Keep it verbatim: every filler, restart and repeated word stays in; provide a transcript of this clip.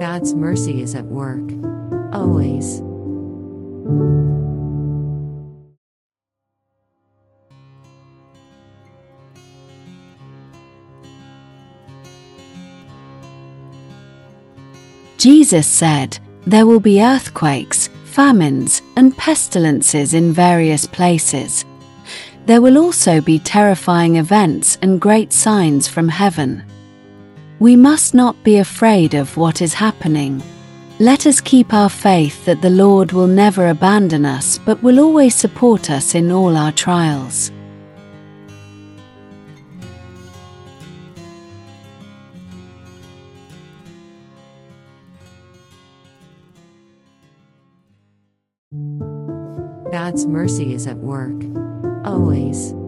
God's mercy is at work, always. Jesus said, "There will be earthquakes, famines, and pestilences in various places. There will also be terrifying events and great signs from heaven." We must not be afraid of what is happening. Let us keep our faith that the Lord will never abandon us but will always support us in all our trials. God's mercy is at work, always.